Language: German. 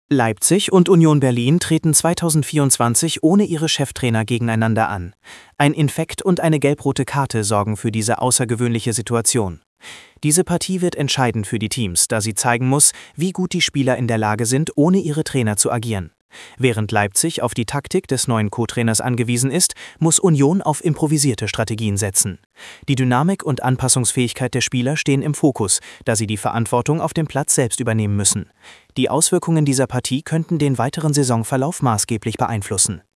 Leipzig und Union Berlin treten 2024 ohne ihre Cheftrainer gegeneinander an. Ein Infekt und eine gelb-rote Karte sorgen für diese außergewöhnliche Situation. Diese Partie wird entscheidend für die Teams, da sie zeigen muss, wie gut die Spieler in der Lage sind, ohne ihre Trainer zu agieren. Während Leipzig auf die Taktik des neuen Co-Trainers angewiesen ist, muss Union auf improvisierte Strategien setzen. Die Dynamik und Anpassungsfähigkeit der Spieler stehen im Fokus, da sie die Verantwortung auf dem Platz selbst übernehmen müssen. Die Auswirkungen dieser Partie könnten den weiteren Saisonverlauf maßgeblich beeinflussen.